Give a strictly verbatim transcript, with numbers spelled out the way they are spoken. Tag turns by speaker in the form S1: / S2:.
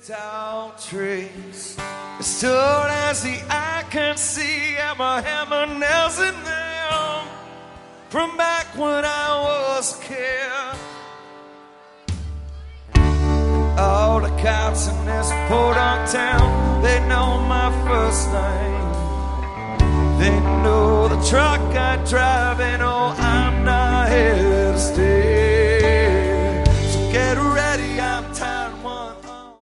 S1: tall trees, as tall as the eye can see, and my hammer nails in them from back when I was a kid. And all the cops in this podunk town, they know my first name. They know the truck I drive, and oh, I